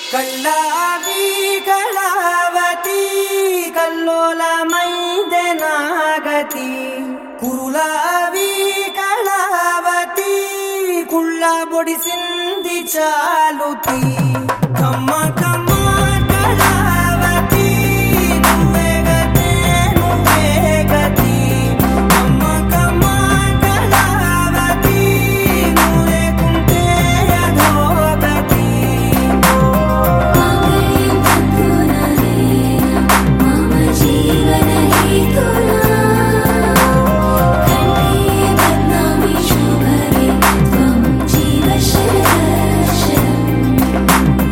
కళ్ళావి Kalavathi కల్లోలమైందే Nagati కురులావి Kalavathi కుళ్ళ బొడిసింది చాలుతి Kamma